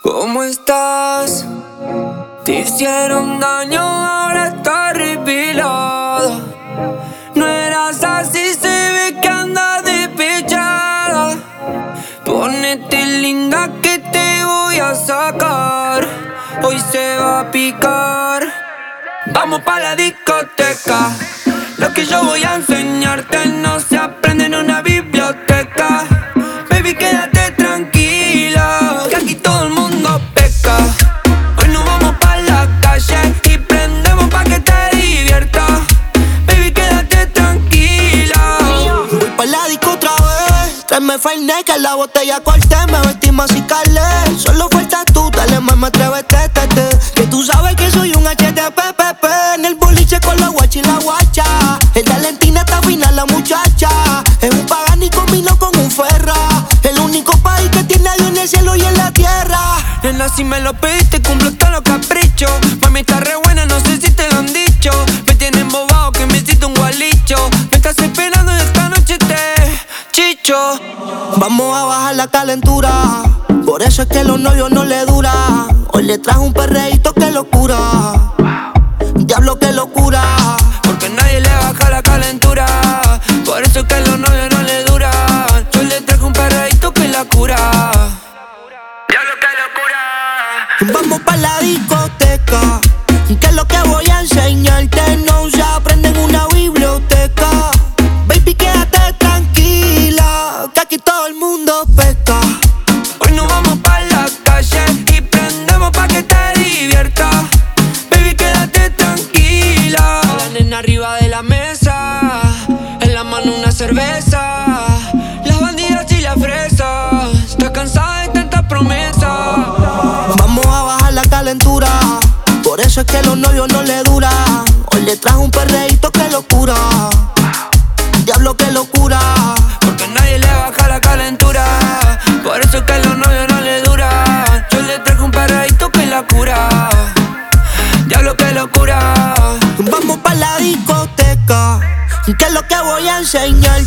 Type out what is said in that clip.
¿Cómo estás? Te hicieron daño, ahora estás revelada. No eras así, se ve que andas despechada. Ponete linda que te voy a sacar. Hoy se va a picar. Vamos pa' la discoteca. Lo que yo voy a enseñarte no se aprende en una biblioteca. Baby, quédate tranquila, que aquí todo el mundo peca. Hoy nos vamos pa' la calle y prendemos pa' que te diviertas. Baby, quédate tranquila. Voy pa' la disco otra vez. Tráeme Fernet, que la botella corté. Me vestimos así, calé. Solo faltas tú, dale mamá, atrévete, que tú sabes que soy un HTPPP. En el boliche con la guacha y la guacha. El de Valentina está fina la muchacha. Es un pagano y combinó con un ferra. El único país que tiene a Dios en el cielo y en la tierra. Nena, si me lo pediste, cumplo todos los caprichos. Mami, está re buena, no sé si te lo han dicho. Me tienen bobado que me hiciste un gualicho. Me estás esperando y esta noche te chicho. Vamos a bajar la calentura. Por eso es que los novios no le dura. Hoy le trajo un perreíto que locura. Diablo, que locura. Porque nadie le baja la calentura. Por eso es que los novios no le duran. Yo le traje un perreíto que la cura. Diablo, que locura. Vamos pa' la discoteca, que lo que voy a enseñarte no se aprende en una biblioteca. Baby, quédate tranquila, que aquí todo el mundo peca. Hoy nos vamos pa' la calle y prendemos pa' que te diviertas. Baby, quédate tranquila. La nena arriba de la mesa, en la mano una cerveza. Las bandidas y las fresas, está cansada de tanta promesa. Vamos a bajar la calentura. Por eso es que los novios no le dura. Hoy le trajo un perreíto que locura. Diablo, que locura. Porque nadie le baja la calentura. Por eso es que los novios no le duran. Yo le traje un perreíto que la cura. Diablo, que locura. Vamos pa' la discoteca, que lo que voy a enseñarte